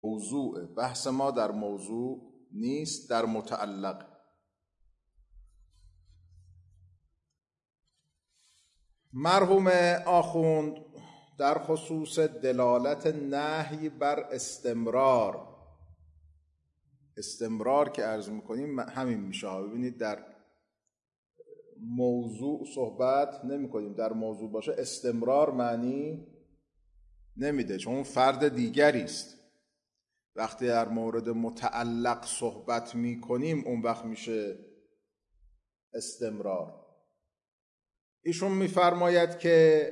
موضوع بحث ما در موضوع نیست، در متعلق. مرحوم آخوند در خصوص دلالت نهی بر استمرار که عرض میکنیم همین میشه. ببینید در موضوع صحبت نمی کنیم، در موضوع باشه استمرار معنی نمیده چون اون فرد دیگری است. وقتی در مورد متعلق صحبت میکنیم اون وقت میشه استمرار. ایشون میفرماید که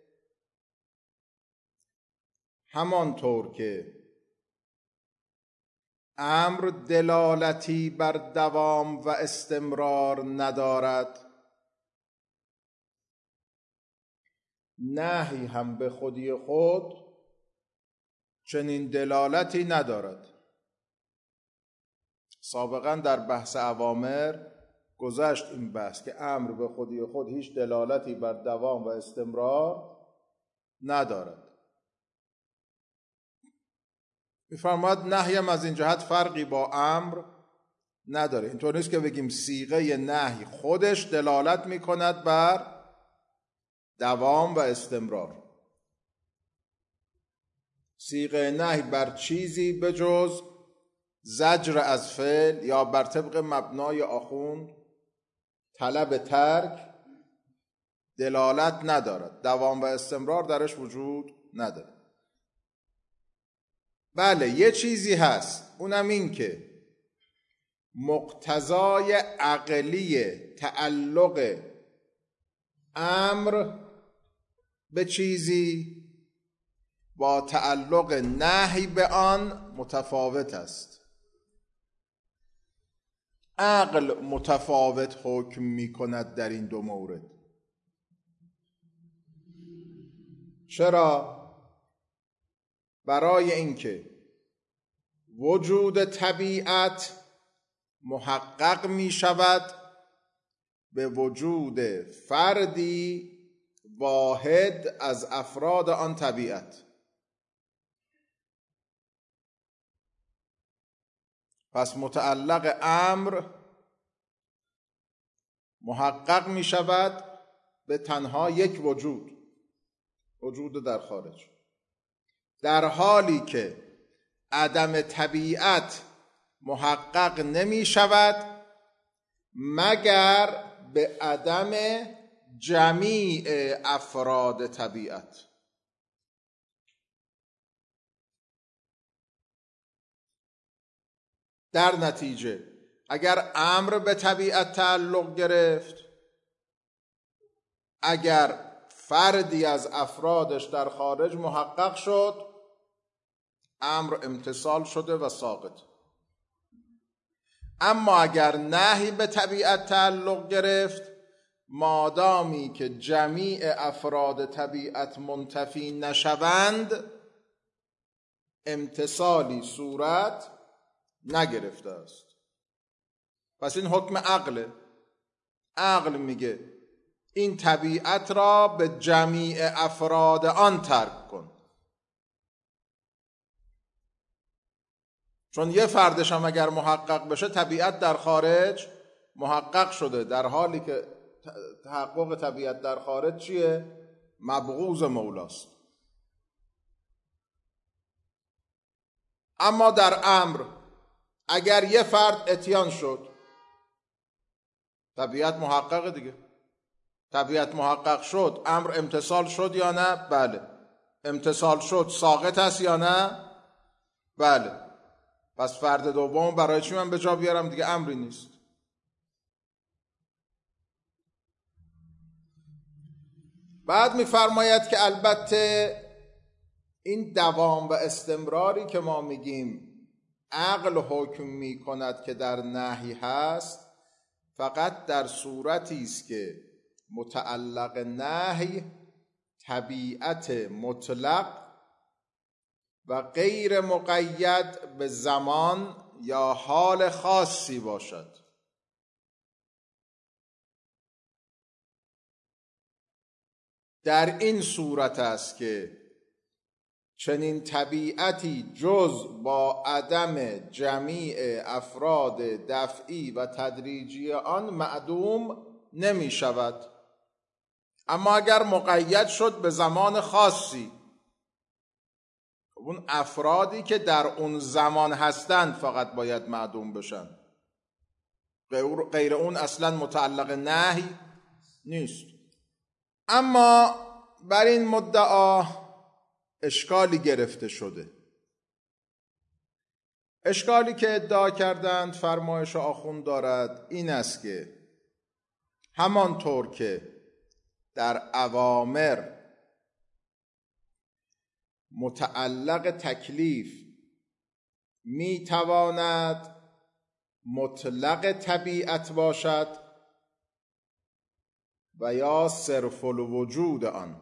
همانطور که امر دلالتی بر دوام و استمرار ندارد، نهی هم به خودی خود چنین دلالتی ندارد. سابقا در بحث اوامر گذشت این بحث که امر به خودی خود هیچ دلالتی بر دوام و استمرار ندارد. می‌فرماید نهی هم از این جهت فرقی با امر نداره. اینطور نیست که بگیم صیغه نهی خودش دلالت می‌کند بر دوام و استمرار. صیغه نهی بر چیزی به جز زجر از فعل یا بر طبق مبنای آخوند طلب ترک دلالت ندارد. دوام و استمرار درش وجود نداره. بله یه چیزی هست، اونم این که مقتضای عقلی تعلق امر به چیزی با تعلق نهی به آن متفاوت است. عقل متفاوت حکم می کند در این دو مورد. چرا؟ برای اینکه وجود طبیعت محقق می شود به وجود فردی واحد از افراد آن طبیعت. پس متعلق امر محقق می شود به تنها یک وجود در خارج، در حالی که عدم طبیعت محقق نمی شود مگر به عدم جمیع افراد طبیعت. در نتیجه اگر امر به طبیعت تعلق گرفت، اگر فردی از افرادش در خارج محقق شد، امر امتصال شده و ساقط. اما اگر نهی به طبیعت تعلق گرفت، مادامی که جمیع افراد طبیعت منتفی نشوند امتصالی صورت نگرفته است. پس این حکم عقله. عقل میگه این طبیعت را به جمیع افراد آن ترک کن. چون یه فردش هم اگر محقق بشه طبیعت در خارج محقق شده، در حالی که تحقق طبیعت در خارج چیه؟ مبغوض مولاست. اما در امر اگر یه فرد اتیان شد، طبیعت محقق دیگه. طبیعت محقق شد، امر امتصال شد یا نه؟ بله. امتصال شد، ساقط است یا نه؟ بله. پس فرد دوم برای چی من به جا بیارم؟ دیگه امری نیست. بعد میفرماید که البته این دوام و استمراری که ما میگیم عقل حکم میکند که در نهی هست، فقط در صورتی است که متعلق نهی طبیعت مطلق و غیر مقید به زمان یا حال خاصی باشد. در این صورت است که چنین طبیعتی جز با عدم جمیع افراد دفعی و تدریجی آن معدوم نمی شود. اما اگر مقید شد به زمان خاصی، اون افرادی که در اون زمان هستند فقط باید معدوم بشن، غیر اون اصلا متعلق نهی نیست. اما بر این مدعا اشکالی گرفته شده. اشکالی که ادعا کردند فرمایش آخوند دارد این است که همانطور که در اوامر متعلق تکلیف می تواند مطلق طبیعت باشد و یا صرف الوجود آن،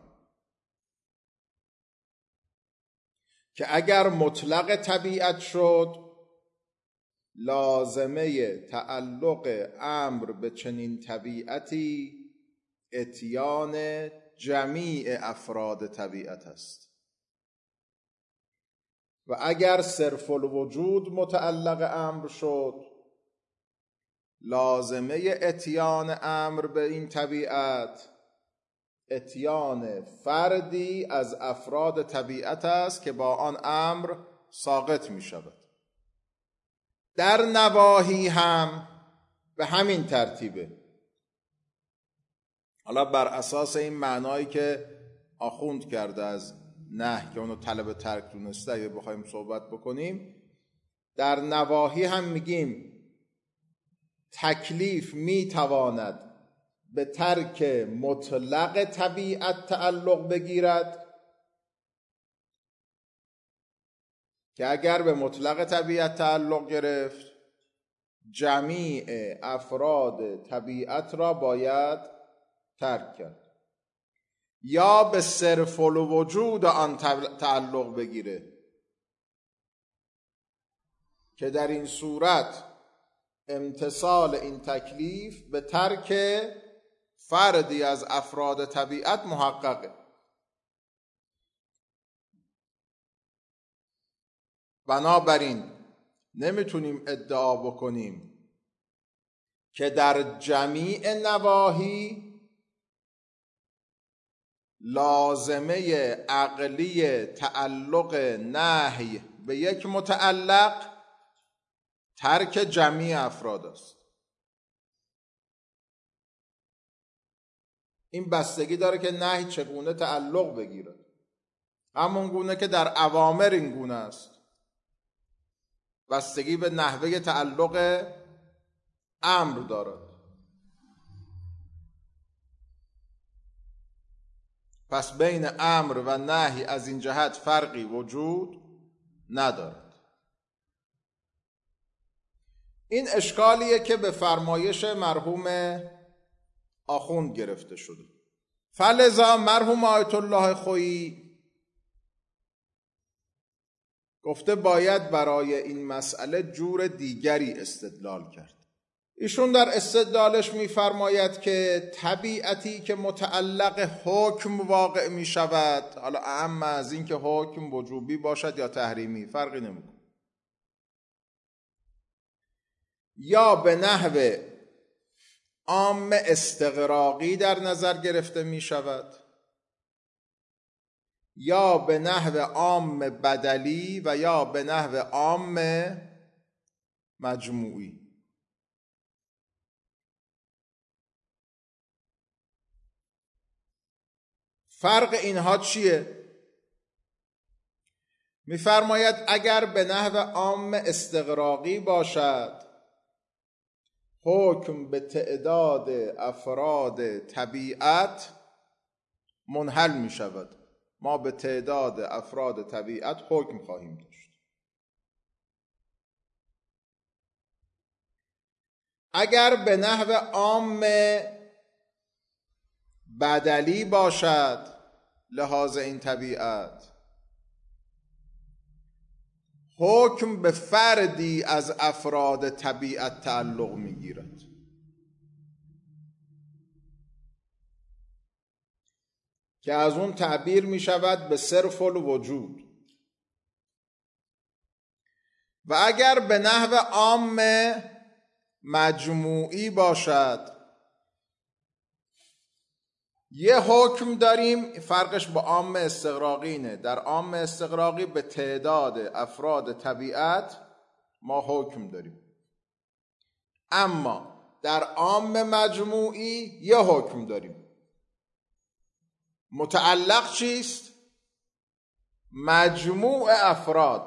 که اگر مطلق طبیعت شد لازمه تعلق امر به چنین طبیعتی اتیان جمیع افراد طبیعت است، و اگر صرف الوجود متعلق امر شد لازمه اتیان امر به این طبیعت اتیان فردی از افراد طبیعت است که با آن امر ساقط می شود. در نواهی هم به همین ترتیبه. حالا بر اساس این معنایی که آخوند کرده از نهی که اونو طلب ترک دونسته اگه بخوایم صحبت بکنیم، در نواهی هم میگیم تکلیف میتواند به ترک مطلق طبیعت تعلق بگیرد که اگر به مطلق طبیعت تعلق گرفت جمیع افراد طبیعت را باید ترک کرد، یا به صرف الوجود آن تعلق بگیره که در این صورت امتثال این تکلیف به ترک فردی از افراد طبیعت محققه. بنابراین نمیتونیم ادعا بکنیم که در جمیع نواهی لازمه عقلی تعلق نهی به یک متعلق ترک جمیع افراد است. این بستگی داره که نهی چگونه تعلق بگیرد. همون گونه که در اوامر این گونه است، بستگی به نحوه تعلق امر دارد. پس بین امر و نهی از این جهت فرقی وجود ندارد. این اشکالیه که به فرمایش مرحوم آخوند گرفته شده. فلذا مرحوم آیت الله خویی گفته باید برای این مسئله جور دیگری استدلال کرد. ایشون در استدلالش می‌فرماید که طبیعتی که متعلق حکم واقع می شود، حالا اعم از این که حکم وجوبی باشد یا تحریمی فرقی نمی‌کنه، یا به نحو عام استغراقی در نظر گرفته می شود یا به نحو عام بدلی و یا به نحو عام مجموعی. فرق اینها چیه؟ می‌فرماید اگر به نحو عام استغراقی باشد حکم به تعداد افراد طبیعت منحل می شود. ما به تعداد افراد طبیعت حکم خواهیم داشت. اگر به نحو عام بدلی باشد لحاظ این طبیعت حکم به فردی از افراد طبیعت تعلق می‌گیرد که از اون تعبیر می شود به صرف الوجود. و اگر به نحو عام مجموعی باشد، یه حکم داریم، فرقش با عام استغراقی اینه. در عام استغراقی به تعداد افراد طبیعت ما حکم داریم، اما در عام مجموعی یه حکم داریم. متعلق چیست؟ مجموع افراد.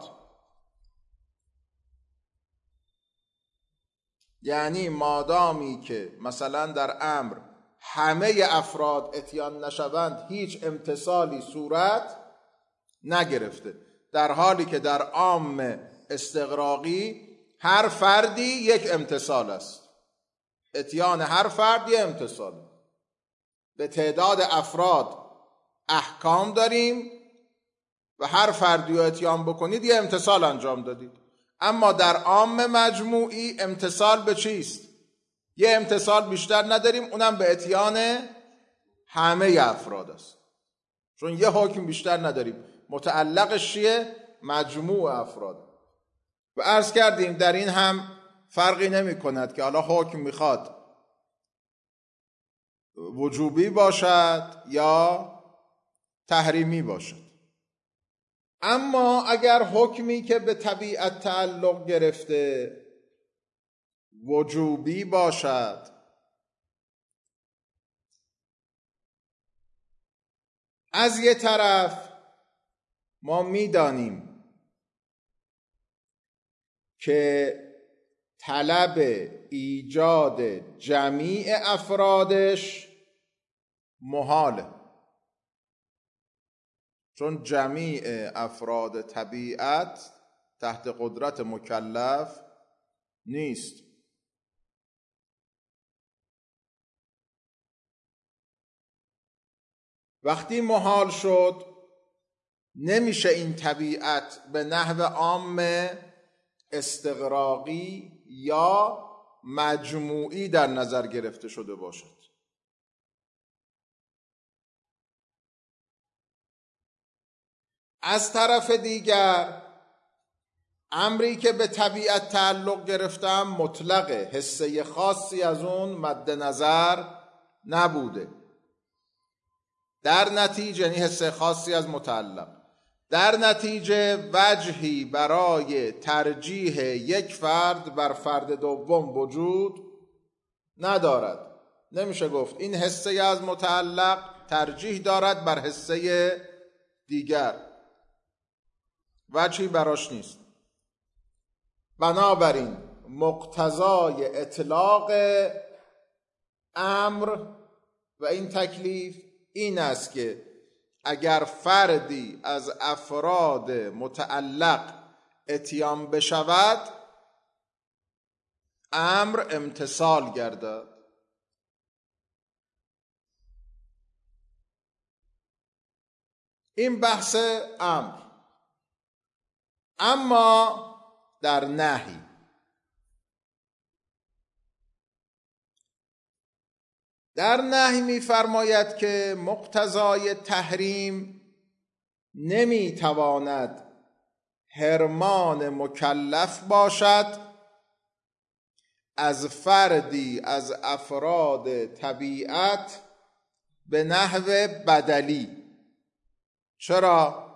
یعنی مادامی که مثلا در امر همه افراد اتیان نشوند، هیچ امتثالی صورت نگرفته، در حالی که در عام استغراقی هر فردی یک امتثال است. اتیان هر فرد یک امتثال. به تعداد افراد احکام داریم و هر فردی رو اتیان بکنید یه امتثال انجام دادید. اما در عام مجموعی امتثال به چیست؟ یه امتثال بیشتر نداریم، اونم به اتیان همه افراد است، چون یه حکم بیشتر نداریم. متعلقش چیه؟ مجموع افراد. و عرض کردیم در این هم فرقی نمی کند که حالا حکم میخواد وجوبی باشد یا تحریمی باشد. اما اگر حکمی که به طبیعت تعلق گرفته وجوبی باشد، از یه طرف ما میدانیم که طلب ایجاد جمیع افرادش محاله، چون جمیع افراد طبیعت تحت قدرت مکلف نیست. وقتی محال شد، نمیشه این طبیعت به نحو عام استغراقی یا مجموعی در نظر گرفته شده باشد. از طرف دیگر امری که به طبیعت تعلق گرفتم مطلقه، حسه خاصی از اون مد نظر نبوده. در نتیجه، یعنی حسه خاصی از متعلق، در نتیجه وجهی برای ترجیح یک فرد بر فرد دوم وجود ندارد. نمیشه گفت این حسه از متعلق ترجیح دارد بر حسه دیگر، وجهی براش نیست. بنابراین مقتضای اطلاق امر و این تکلیف این است که اگر فردی از افراد متعلق اتیان بشود، امر امتثال گردد. این بحث امر. اما در نهی، در نهی می‌فرماید که مقتضای تحریم نمی‌تواند حرمان مکلف باشد از فردی از افراد طبیعت به نحو بدلی. چرا؟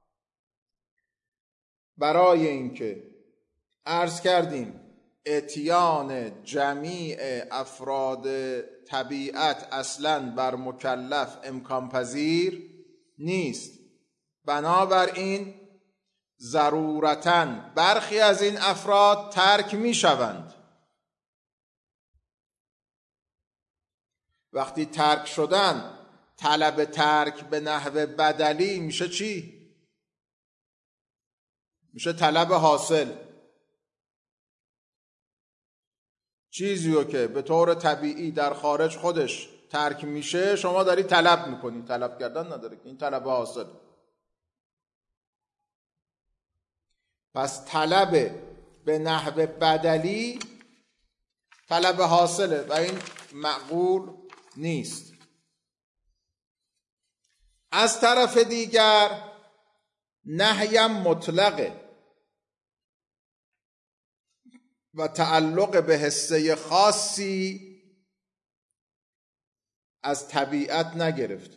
برای اینکه عرض کردیم اتیان جمیع افراد طبیعت اصلاً بر مکلف امکان پذیر نیست. بنابراین ضرورتاً برخی از این افراد ترک می شوند. وقتی ترک شدن، طلب ترک به نحو بدلی میشه چی؟ میشه طلب حاصل. چیزی رو که به طور طبیعی در خارج خودش ترک میشه شما داری طلب میکنی. طلب کردن نداره، این طلب حاصل. پس طلب به نحو بدلی طلب حاصله و این معقول نیست. از طرف دیگر نهیم مطلقه. و تعلق به حصه خاصی از طبیعت نگرفت.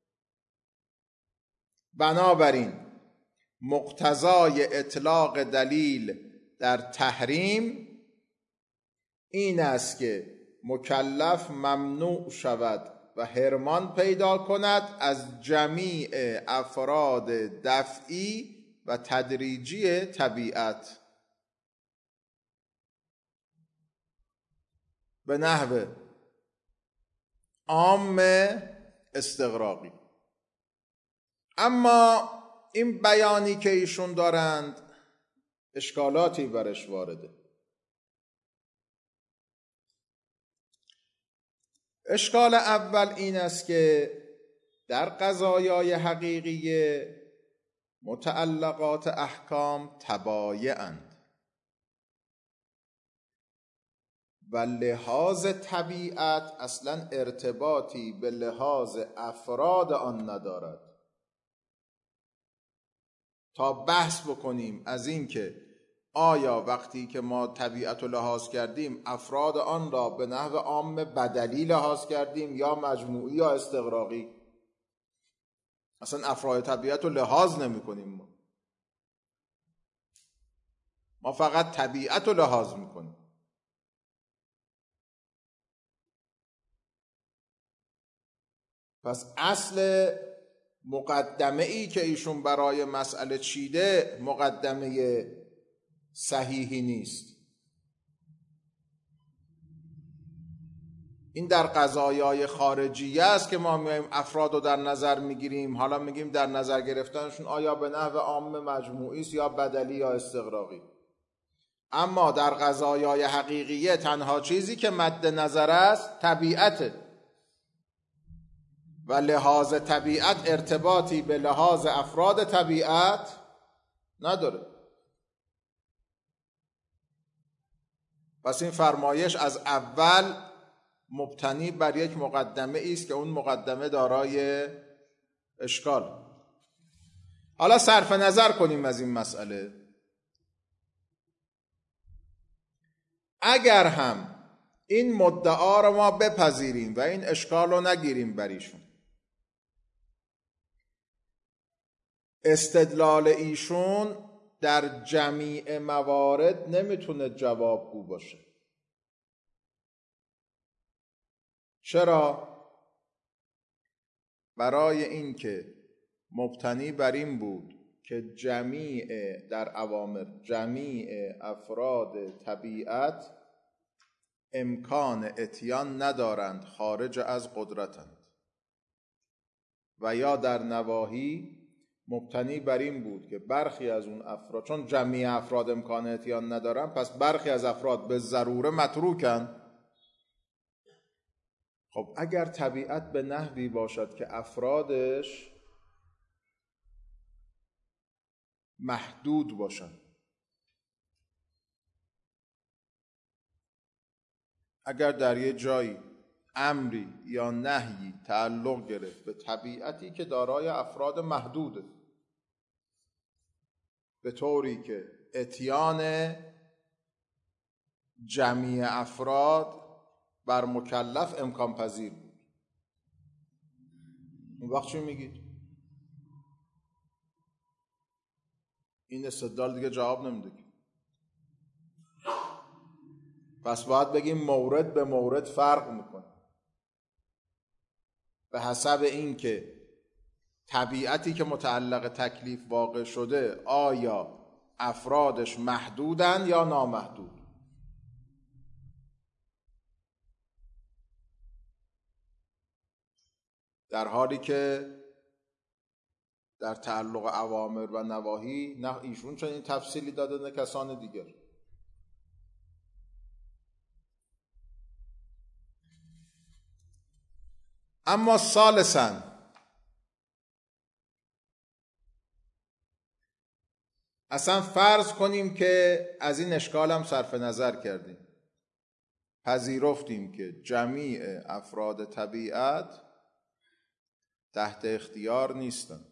بنابراین مقتضای اطلاق دلیل در تحریم این است که مکلف ممنوع شود و حرمان پیدا کند از جمیع افراد دفعی و تدریجی طبیعت به نحو عام استغراقی. اما این بیانی که ایشون دارند اشکالاتی برش وارده. اشکال اول این است که در قضایای حقیقیه متعلقات احکام تبایع‌اند و لحاظ طبیعت اصلا ارتباطی به لحاظ افراد آن ندارد. تا بحث بکنیم از این که آیا وقتی که ما طبیعت رو لحاظ کردیم افراد آن را به نحو عام بدلی لحاظ کردیم یا مجموعی یا استغراقی، اصلا افراد طبیعت رو لحاظ نمی کنیم، ما فقط طبیعت رو لحاظ می کنیم. پس اصل مقدمه ای که ایشون برای مسئله چیده مقدمه صحیحی نیست. این در قضایای خارجیه است که ما میایم افراد رو در نظر میگیریم، حالا میگیم در نظر گرفتنشون آیا به نحو عام مجموعی است یا بدلی یا استغراقی. اما در قضایای حقیقیه تنها چیزی که مد نظر است طبیعته و لحاظ طبیعت ارتباطی به لحاظ افراد طبیعت نداره. پس این فرمایش از اول مبتنی بر یک مقدمه است که اون مقدمه دارای اشکال. حالا صرف نظر کنیم از این مسئله. اگر هم این مدعا رو ما بپذیریم و این اشکال رو نگیریم بریشون، استدلال ایشون در جمیع موارد نمیتونه جوابگو باشه. چرا؟ برای اینکه مبتنی بر این بود که در اوامر جمیع افراد طبیعت امکان اتیان ندارند، خارج از قدرتند، و یا در نواهی مبتنی بر این بود که برخی از اون افراد، چون جمیع افراد امکان اتیان ندارن، پس برخی از افراد به ضروره متروکن. خب اگر طبیعت به نحوی باشد که افرادش محدود باشند، اگر در یه جایی امری یا نهی تعلق گرفت به طبیعتی که دارای افراد محدوده، به طوری که اتیان جمیع افراد بر مکلف امکان پذیر بود، اون وقت چی میگید؟ این استدلال دیگه جواب نمیده. پس باید بگیم مورد به مورد فرق میکنه، به حسب اینکه طبیعتی که متعلق تکلیف واقع شده آیا افرادش محدودن یا نامحدود. در حالی که در تعلق اوامر و نواهی نه ایشون چنین تفصیلی داده نه کسان دیگر. اما ثالثاً اصلا فرض کنیم که از این اشکال هم صرف نظر کردیم، پذیرفتیم که جمیع افراد طبیعت تحت اختیار نیستند.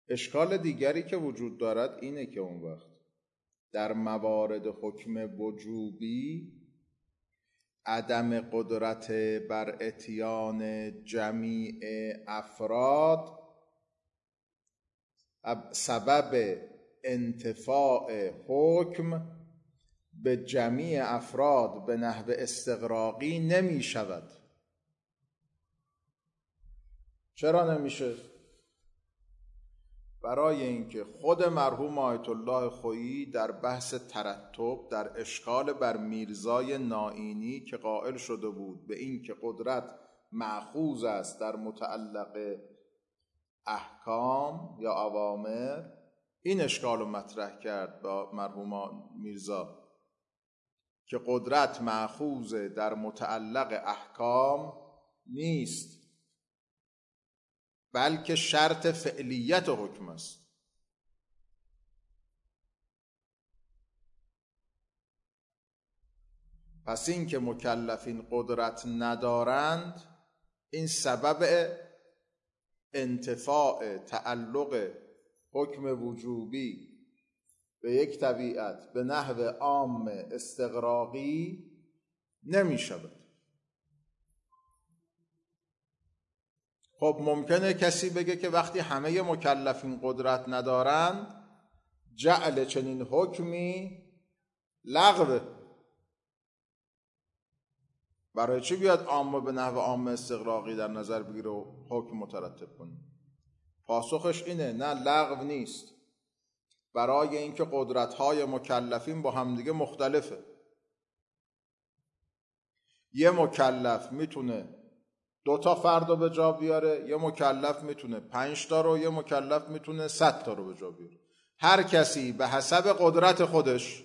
اشکال دیگری که وجود دارد اینه که اون وقت در موارد حکم وجوبی عدم قدرت بر اتیان جمیع افراد سبب انتفاع حکم به جمیع افراد به نحو استغراقی نمی شود. چرا نمیشه؟ برای اینکه خود مرحوم آیت الله خویی در بحث ترتب در اشکال بر میرزای نائینی که قائل شده بود به اینکه قدرت مأخوذ است در متعلق احکام یا اوامر، این اشکال رو مطرح کرد با مرحوم میرزا که قدرت مأخوذ در متعلق احکام نیست، بلکه شرط فعلیت حکم است. پس این که مکلفین قدرت ندارند، این سبب انتفاع تعلق حکم وجوبی به یک طبیعت به نحو عام استغراقی نمی شود. خب ممکنه کسی بگه که وقتی همه مکلفین قدرت ندارند جعل چنین حکمی لغوه، برای چی بیاد عام به نحو عام استغراقی در نظر بگیره و حکم مترتب کنه؟ پاسخش اینه نه، لغو نیست، برای اینکه قدرت‌های مکلفین با همدیگه مختلفه. یه مکلف میتونه 2 فرد رو به جا بیاره، یه مکلف میتونه 5 رو، یه مکلف میتونه 100 رو به جا بیاره. هر کسی به حسب قدرت خودش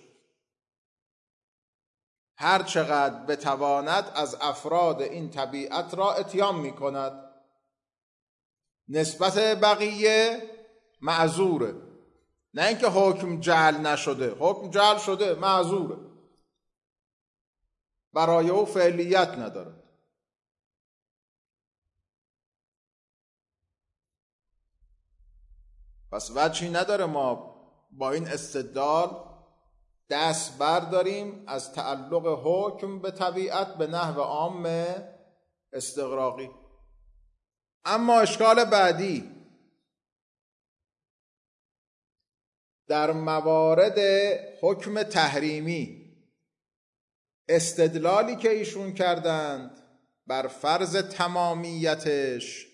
هر چقدر بتواند از افراد این طبیعت را اتیان میکند. نسبت بقیه معذوره، نه اینکه حکم جعل نشده، حکم جعل شده، معذوره، برای او فعلیت نداره. پس وجهی نداره ما با این استدلال دست برداریم از تعلق حکم به طبیعت به نحو عام استغراقی. اما اشکال بعدی در موارد حکم تحریمی، استدلالی که ایشون کردند بر فرض تمامیتش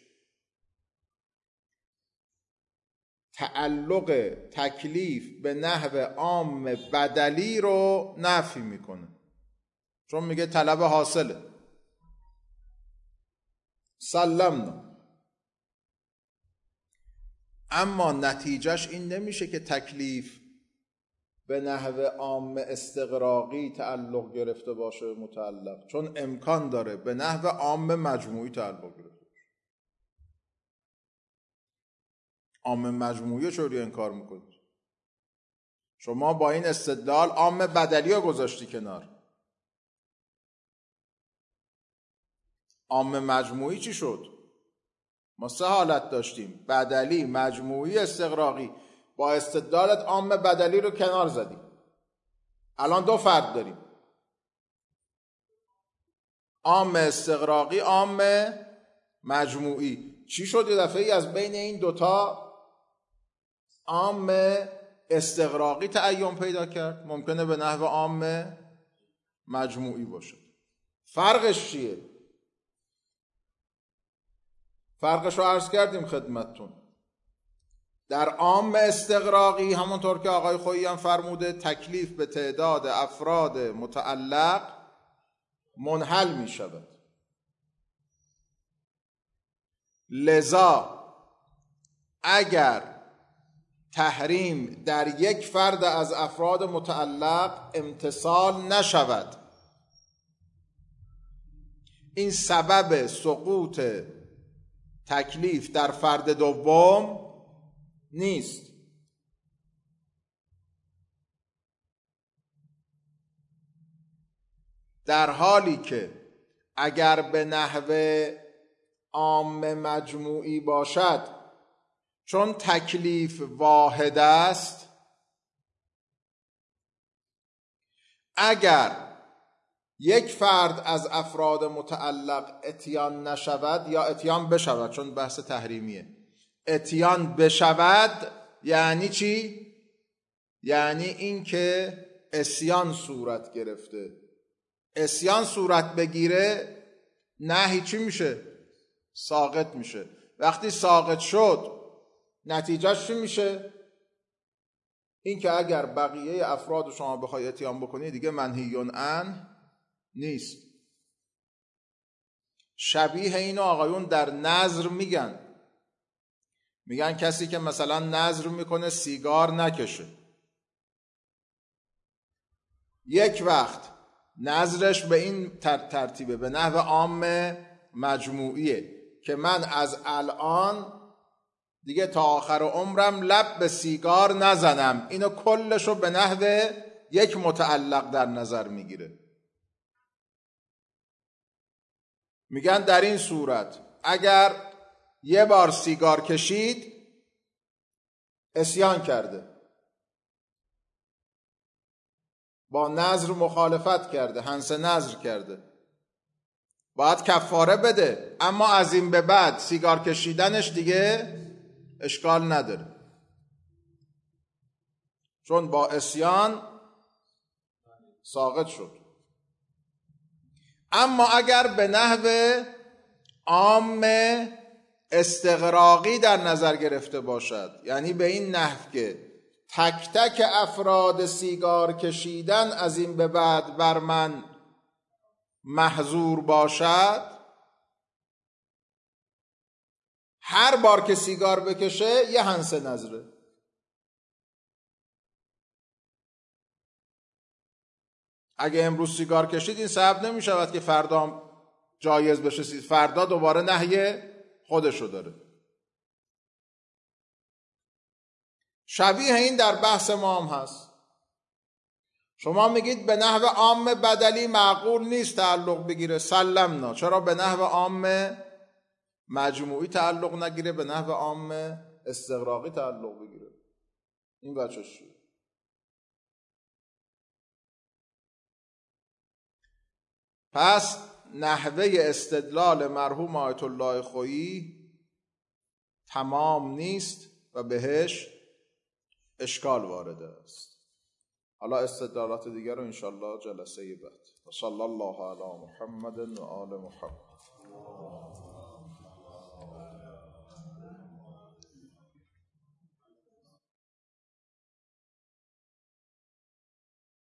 تعلق تکلیف به نحو عام بدلی رو نفی میکنه، چون میگه طلب حاصله، سلمنا. اما نتیجهش این نمیشه که تکلیف به نحو عام استغراقی تعلق گرفته باشه متعلق، چون امکان داره به نحو عام مجموعی تعلق گرفته باشه. عام مجموعی چوری انکار میکنید؟ شما با این استدلال عام بدلی ها گذاشتی کنار. عام مجموعی چی شد؟ ما 3 حالت داشتیم: بدلی، مجموعی، استغراقی. با استدلالت عام بدلی رو کنار زدیم. الان 2 فرد داریم: عام استغراقی، عام مجموعی. چی شد یه دفعه ای از بین این 2 عام استغراقی تعین پیدا کرد؟ ممکنه به نحو عام مجموعی باشه. فرقش چیه؟ فرقش رو عرض کردیم خدمتتون. در عام استغراقی همونطور که آقای خویی هم فرموده تکلیف به تعداد افراد متعلق منحل می شود. لذا اگر تحریم در یک فرد از افراد متعلق امتثال نشود، این سبب سقوط تکلیف در فرد دوم نیست. در حالی که اگر به نحو عام مجموعی باشد، چون تکلیف واحد است، اگر یک فرد از افراد متعلق اتیان نشود یا اتیان بشود، چون بحث تحریمیه، اتیان بشود یعنی چی؟ یعنی این که عصیان صورت گرفته. عصیان صورت بگیره نهی چی میشه؟ ساقط میشه. وقتی ساقط شد نتیجهش چی میشه؟ این که اگر بقیه افراد شما بخوای اتیان بکنی دیگه منهیون عنه نیست. شبیه اینو آقایون در نذر میگن کسی که مثلا نذر میکنه سیگار نکشه، یک وقت نذرش به این ترتیبه، به نحو عام مجموعیه که من از الان دیگه تا آخر عمرم لب به سیگار نزنم، اینو کلشو به نحو یک متعلق در نظر میگیره. میگن در این صورت اگر یه بار سیگار کشید عصیان کرده، با نذر مخالفت کرده، حنث نذر کرده، باید کفاره بده، اما از این به بعد سیگار کشیدنش دیگه اشکال نداره، چون با عصیان ساقط شد. اما اگر به نحو عام استغراقی در نظر گرفته باشد، یعنی به این نحو که تک تک افراد سیگار کشیدن از این به بعد بر من محظور باشد، هر بار که سیگار بکشه یه حنث نذره. اگه امروز سیگار کشید این سبب نمی شود که فردا جایز بشه، فردا دوباره نهی خودشو داره. شبیه این در بحث ما هم هست. شما میگید به نحو عام بدلی معقول نیست تعلق بگیره، سلمنا، چرا به نحو عام مجموعی تعلق نگیره، به نحو عام استغراقی تعلق بگیره؟ این بچه چیه؟ پس نحوه استدلال مرحوم آیت الله خویی تمام نیست و بهش اشکال وارد است. حالا استدلالات دیگر رو انشالله جلسه بعد. صلی الله علی محمد و آل محمد.